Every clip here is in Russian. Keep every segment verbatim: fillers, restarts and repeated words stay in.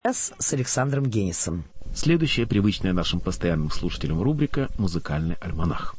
С Александром Генисом. Следующая, привычная нашим постоянным слушателям рубрика «Музыкальный альманах».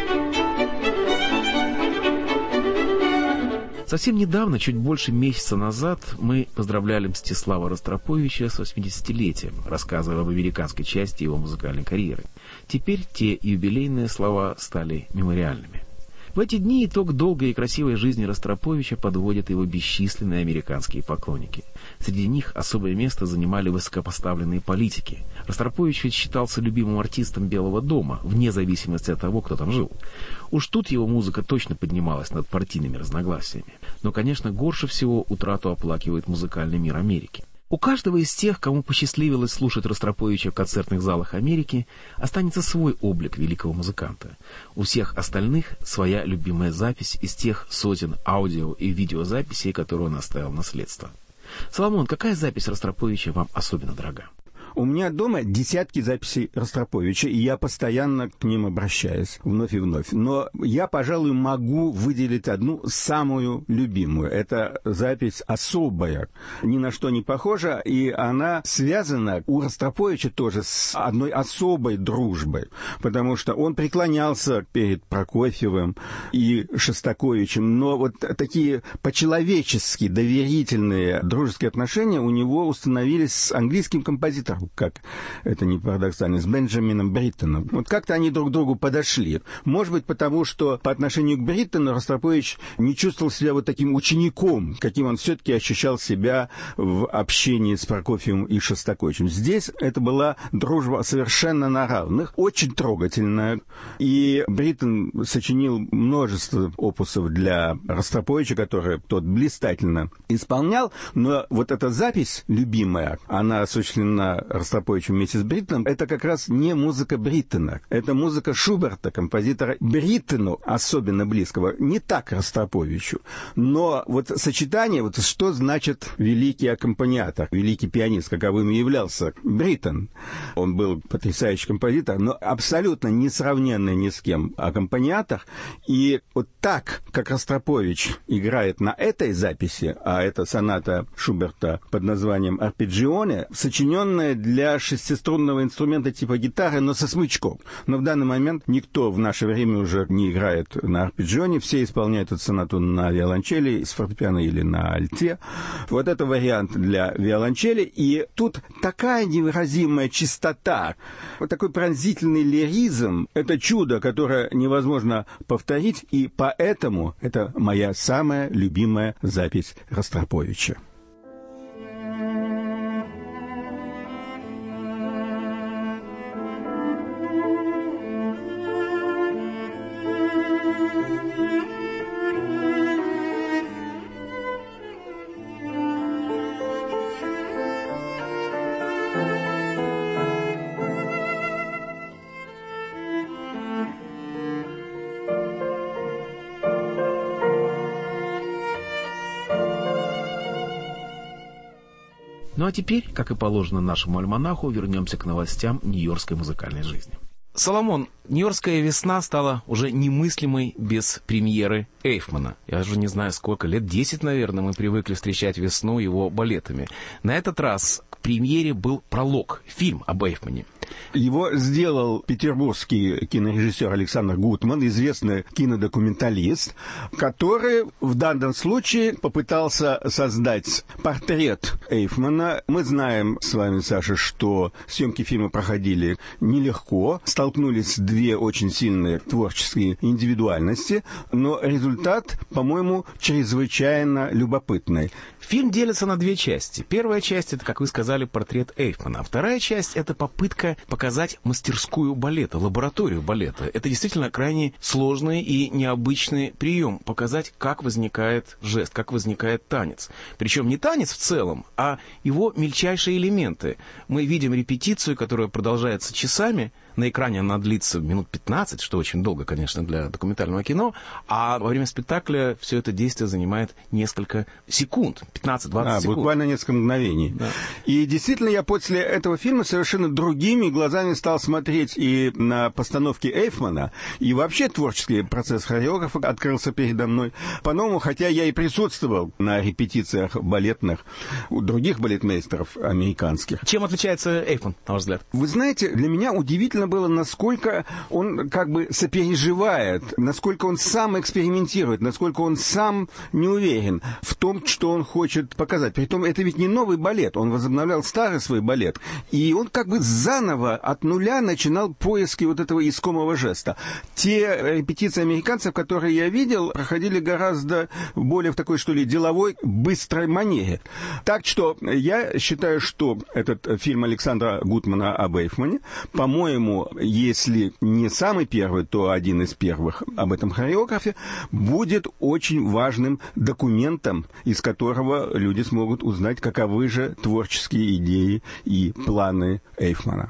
Совсем недавно, чуть больше месяца назад, мы поздравляли Мстислава Ростроповича с восьмидесятилетием, рассказывая об американской части его музыкальной карьеры. Теперь те юбилейные слова стали мемориальными. В эти дни итог долгой и красивой жизни Ростроповича подводят его бесчисленные американские поклонники. Среди них особое место занимали высокопоставленные политики. Ростропович ведь считался любимым артистом Белого дома, вне зависимости от того, кто там жил. Уж тут его музыка точно поднималась над партийными разногласиями. Но, конечно, горше всего утрату оплакивает музыкальный мир Америки. У каждого из тех, кому посчастливилось слушать Ростроповича в концертных залах Америки, останется свой облик великого музыканта. У всех остальных своя любимая запись из тех сотен аудио и видеозаписей, которые он оставил в наследство. Соломон, какая запись Ростроповича вам особенно дорога? У меня дома десятки записей Ростроповича, и я постоянно к ним обращаюсь вновь и вновь. Но я, пожалуй, могу выделить одну самую любимую. Это запись особая, ни на что не похожа, и она связана у Ростроповича тоже с одной особой дружбой, потому что он преклонялся перед Прокофьевым и Шостаковичем, но вот такие по-человечески доверительные дружеские отношения у него установились с английским композитором, как это не парадоксально, с Бенджамином Бриттоном. Вот как-то они друг к другу подошли. Может быть, потому что по отношению к Бриттону Ростропович не чувствовал себя вот таким учеником, каким он все-таки ощущал себя в общении с Прокофьевым и Шостаковичем. Здесь это была дружба совершенно на равных, очень трогательная. И Бриттон сочинил множество опусов для Ростроповича, которые тот блистательно исполнял. Но вот эта запись любимая, она осуществлена Ростроповичем вместе с Бриттоном, это как раз не музыка Бриттона. Это музыка Шуберта, композитора Бриттону особенно близкого. Не так Ростроповичу. Но вот сочетание, вот что значит великий аккомпаниатор, великий пианист, каковым являлся Бриттон. Он был потрясающий композитор, но абсолютно несравненный ни с кем аккомпаниатор. И вот так, как Ростропович играет на этой записи, а это соната Шуберта под названием «Арпеджионе», сочиненная для шестиструнного инструмента типа гитары, но со смычком. Но в данный момент никто в наше время уже не играет на арпеджионе, все исполняют эту сонату на виолончели, с фортепиано или на альте. Вот это вариант для виолончели, и тут такая невыразимая чистота, вот такой пронзительный лиризм, это чудо, которое невозможно повторить, и поэтому это моя самая любимая запись Ростроповича. Ну а теперь, как и положено нашему альманаху, вернемся к новостям нью-йоркской музыкальной жизни. Соломон, нью-йоркская весна стала уже немыслимой без премьеры Эйфмана. Я уже не знаю сколько, лет десять, наверное, мы привыкли встречать весну его балетами. На этот раз к премьере был пролог, фильм об Эйфмане. Его сделал петербургский кинорежиссер Александр Гутман, известный кинодокументалист, который в данном случае попытался создать портрет Эйфмана. Мы знаем с вами, Саша, что съемки фильма проходили нелегко, столкнулись две очень сильные творческие индивидуальности, но результат, по-моему, чрезвычайно любопытный. Фильм делится на две части. Первая часть — это, как вы сказали, портрет Эйфмана. Вторая часть — это попытка показать мастерскую балета, лабораторию балета. Это действительно крайне сложный и необычный прием. Показать, как возникает жест, как возникает танец. Причем не танец в целом, а его мельчайшие элементы. Мы видим репетицию, которая продолжается часами, на экране она длится минут пятнадцать, что очень долго, конечно, для документального кино, а во время спектакля все это действие занимает несколько секунд, пятнадцать-двадцать а, секунд. Буквально несколько мгновений. Да. И действительно, я после этого фильма совершенно другими глазами стал смотреть и на постановки Эйфмана, и вообще творческий процесс хореографа открылся передо мной по-новому, хотя я и присутствовал на репетициях балетных у других балетмейстеров американских. Чем отличается Эйфман, на ваш взгляд? Вы знаете, для меня удивительно было, насколько он как бы сопереживает, насколько он сам экспериментирует, насколько он сам не уверен в том, что он хочет показать. Притом, это ведь не новый балет, он возобновлял старый свой балет. И он как бы заново от нуля начинал поиски вот этого искомого жеста. Те репетиции американцев, которые я видел, проходили гораздо более в такой, что ли, деловой, быстрой манере. Так что я считаю, что этот фильм Александра Гутмана об Эйфмане, по-моему, если не самый первый, то один из первых об этом хореографе, будет очень важным документом, из которого люди смогут узнать, каковы же творческие идеи и планы Эйфмана.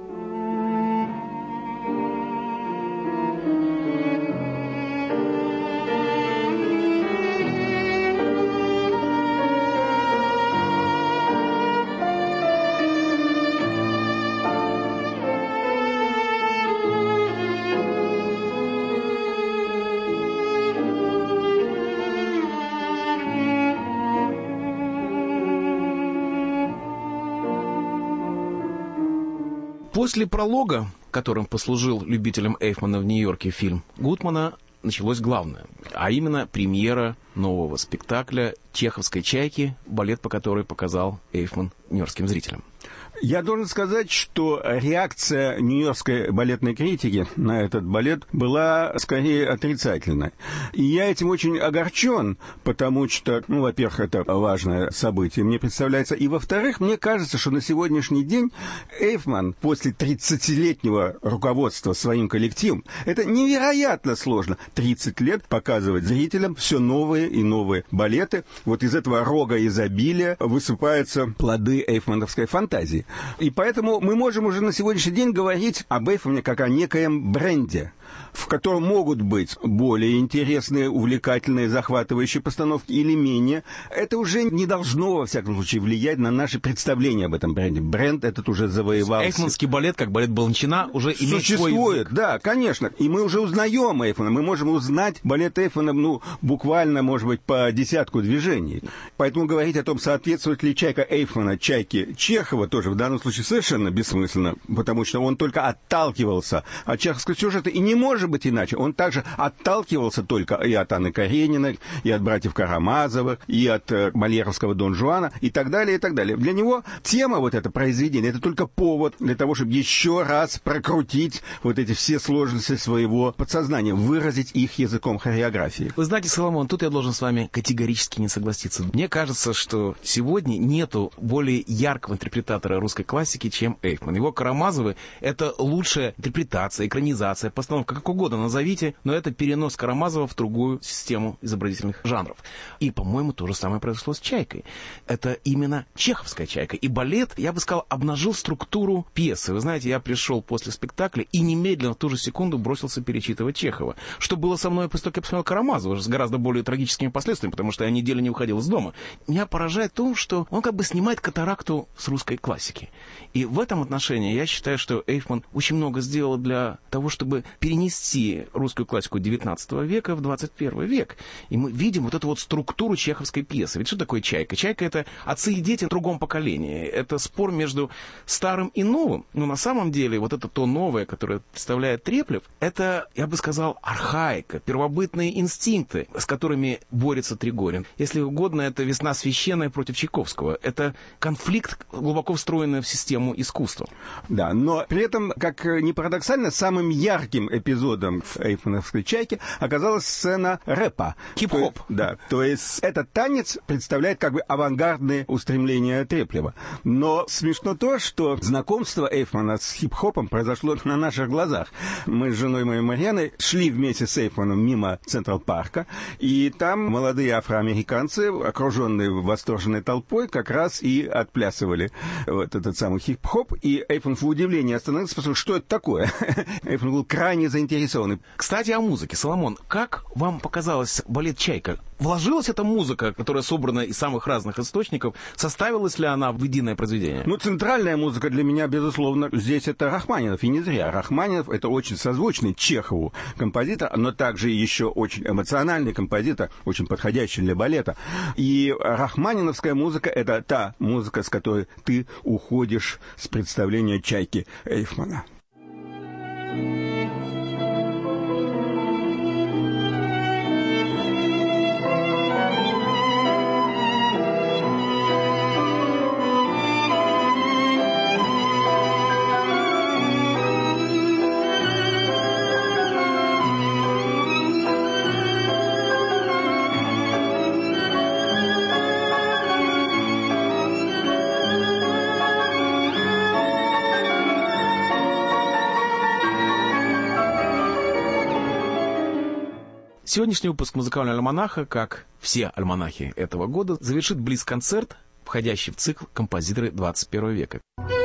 После пролога, которым послужил любителям Эйфмана в Нью-Йорке фильм Гутмана, началось главное, а именно премьера нового спектакля «Чеховской чайки», балет, по которой показал Эйфман нью-йоркским зрителям. Я должен сказать, что реакция нью-йоркской балетной критики на этот балет была скорее отрицательной. И я этим очень огорчен, потому что, ну, во-первых, это важное событие, мне представляется, и, во-вторых, мне кажется, что на сегодняшний день Эйфман после тридцатилетнего руководства своим коллективом, это невероятно сложно, тридцать лет показывать зрителям все новые и новые балеты. Вот из этого рога изобилия высыпаются плоды эйфмановской фантазии. И поэтому мы можем уже на сегодняшний день говорить об Эйфмане как о некоем бренде, в котором могут быть более интересные, увлекательные, захватывающие постановки или менее. Это уже не должно, во всяком случае, влиять на наши представления об этом бренде. Бренд этот уже завоевался. Эйфманский балет, как балет Баланчина, уже имеет Существует, свой язык. Да, конечно. И мы уже узнаем Эйфмана. Мы можем узнать балет Эйфмана, ну, буквально, может быть, по десятку движений. Поэтому говорить о том, соответствует ли чайка Эйфмана чайке Чехова, тоже в данном случае совершенно бессмысленно, потому что он только отталкивался от чеховского сюжета, и не может быть иначе. Он также отталкивался только и от Анны Карениной, и от братьев Карамазовых, и от э, Мольеровского Дон Жуана, и так далее, и так далее. Для него тема вот это произведение, это только повод для того, чтобы еще раз прокрутить вот эти все сложности своего подсознания, выразить их языком хореографии. Вы знаете, Соломон, тут я должен с вами категорически не согласиться. Мне кажется, что сегодня нету более яркого интерпретатора русской классики, чем Эйфман. Его Карамазовы — это лучшая интерпретация, экранизация, постановка, как угодно назовите, но это перенос Карамазова в другую систему изобразительных жанров. И, по-моему, то же самое произошло с «Чайкой». Это именно чеховская «Чайка». И балет, я бы сказал, обнажил структуру пьесы. Вы знаете, я пришел после спектакля и немедленно в ту же секунду бросился перечитывать Чехова. Что было со мной после того, как я посмотрел Карамазова, с гораздо более трагическими последствиями, потому что я неделю не выходил из дома. Меня поражает то, что он как бы снимает катаракту с русской классики. И в этом отношении я считаю, что Эйфман очень много сделал для того, чтобы перенести русскую классику девятнадцатого века в двадцать первый век. И мы видим вот эту вот структуру чеховской пьесы. Ведь что такое «Чайка»? «Чайка» — это отцы и дети в другом поколении. Это спор между старым и новым. Но на самом деле вот это то новое, которое представляет Треплев, это, я бы сказал, архаика, первобытные инстинкты, с которыми борется Тригорин. Если угодно, это «Весна священная» против Чайковского. Это конфликт, глубоко встроенный в систему искусства. Да, но при этом, как ни парадоксально, самым ярким эпизодом эпизодом в эйфмановской «Чайке» оказалась сцена рэпа. Хип-хоп. То, да, то есть этот танец представляет как бы авангардные устремления Треплева. Но смешно то, что знакомство Эйфмана с хип-хопом произошло на наших глазах. Мы с женой моей Марьяной шли вместе с Эйфманом мимо Централ-парка, и там молодые афроамериканцы, окруженные восторженной толпой, как раз и отплясывали вот этот самый хип-хоп. И Эйфман в удивлении остановился, спросил, что это такое? Эйфман был крайне заинтересован. Кстати, о музыке. Соломон, как вам показалось балет «Чайка»? Вложилась эта музыка, которая собрана из самых разных источников, составилась ли она в единое произведение? Ну, центральная музыка для меня, безусловно, здесь это Рахманинов, и не зря. Рахманинов — это очень созвучный Чехову композитор, но также еще очень эмоциональный композитор, очень подходящий для балета. И рахманиновская музыка — это та музыка, с которой ты уходишь с представления «Чайки» Эйфмана. Сегодняшний выпуск «Музыкального альманаха», как все альманахи этого года, завершит блиц-концерт, входящий в цикл «Композиторы двадцать первого века».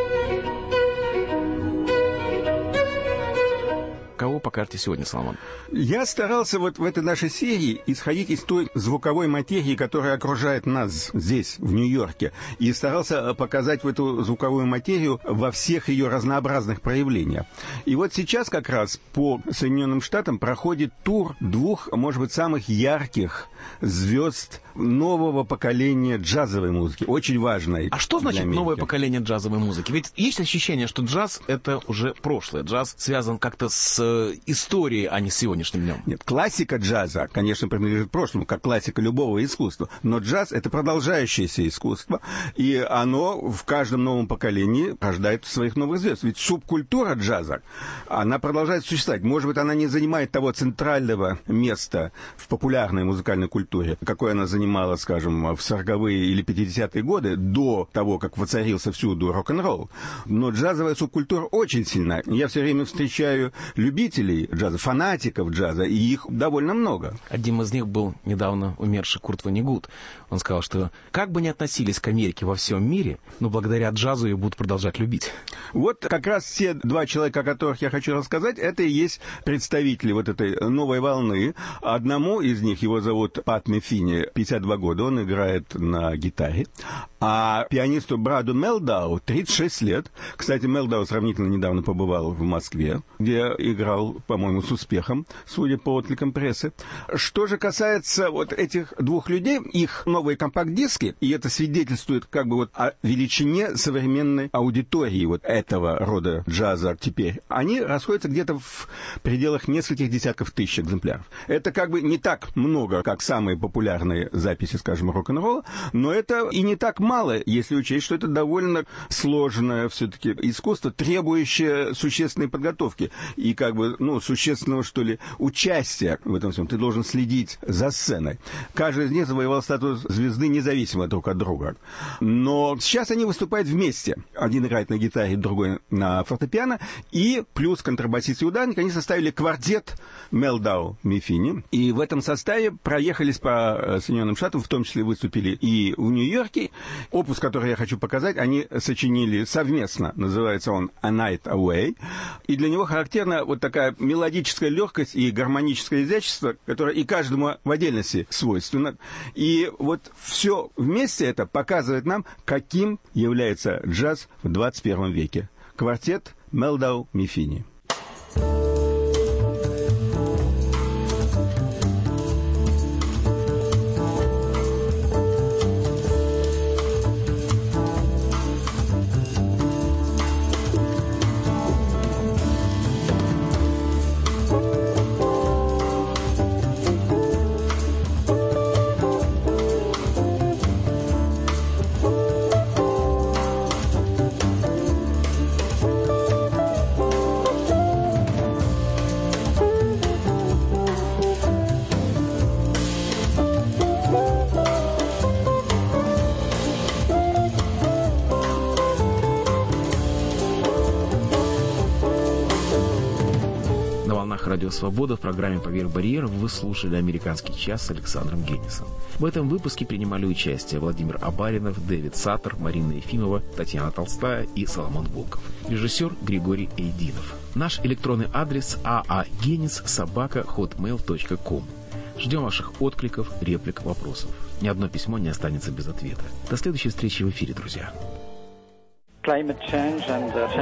Кого покажете сегодня, Соломон? Я старался вот в этой нашей серии исходить из той звуковой материи, которая окружает нас здесь, в Нью-Йорке, и старался показать в эту звуковую материю во всех ее разнообразных проявлениях. И вот сейчас как раз по Соединенным Штатам проходит тур двух, может быть, самых ярких звезд нового поколения джазовой музыки, очень важной. А что значит новое поколение джазовой музыки? Ведь есть ощущение, что джаз — это уже прошлое. Джаз связан как-то с историей, а не с сегодняшним днем. Нет, классика джаза, конечно, принадлежит прошлому, как классика любого искусства. Но джаз — это продолжающееся искусство, и оно в каждом новом поколении рождает своих новых звезд. Ведь субкультура джаза, она продолжает существовать. Может быть, она не занимает того центрального места в популярной музыкальной культуре, какое она занимала, скажем, в сороковые или пятидесятые годы, до того, как воцарился всюду рок-н-ролл. Но джазовая субкультура очень сильна. Я все время встречаю любителей джаза, фанатиков джаза, и их довольно много. Одним из них был недавно умерший Курт Воннегут. Он сказал, что как бы ни относились к Америке во всем мире, но благодаря джазу ее будут продолжать любить. Вот как раз те два человека, о которых я хочу рассказать, это и есть представители вот этой новой волны. Одному из них, его зовут Пат Мефини, пятьдесят два года, он играет на гитаре. А пианисту Браду Мелдау тридцать шесть лет. Кстати, Мелдау сравнительно недавно побывал в Москве, где играл, по-моему, с успехом, судя по откликам прессы. Что же касается вот этих двух людей, их новые компакт-диски, и это свидетельствует как бы вот о величине современной аудитории вот этого рода джаза теперь, они расходятся где-то в пределах нескольких десятков тысяч экземпляров. Это как бы не так много, как самые популярные записи, скажем, рок-н-ролла, но это и не так мало, если учесть, что это довольно сложное все-таки искусство, требующее существенной подготовки и как бы, ну, существенного, что ли, участия в этом всем. Ты должен следить за сценой. Каждый из них завоевал статус звезды независимо друг от друга. Но сейчас они выступают вместе. Один играет на гитаре, другой на фортепиано, и плюс контрабасист и ударник, они составили квартет Мелдау Мефини. И в этом составе проехались по Соединенным Штатам, в том числе выступили и в Нью-Йорке. Опус, который я хочу показать, они сочинили совместно. Называется он «A Night Away». И для него характерна вот такая мелодическая легкость и гармоническое изящество, которое и каждому в отдельности свойственно. И вот все вместе это показывает нам, каким является джаз в двадцать первом веке. Квартет Мелдау Мефини. «Радио Свобода». В программе «Поверх барьеров» вы слушали «Американский час» с Александром Генисом. В этом выпуске принимали участие Владимир Абаринов, Дэвид Саттер, Марина Ефимова, Татьяна Толстая и Соломон Волков. Режиссер Григорий Эйдинов. Наш электронный адрес aagenis собака хотмейл точка ком. Ждем ваших откликов, реплик, вопросов. Ни одно письмо не останется без ответа. До следующей встречи в эфире, друзья.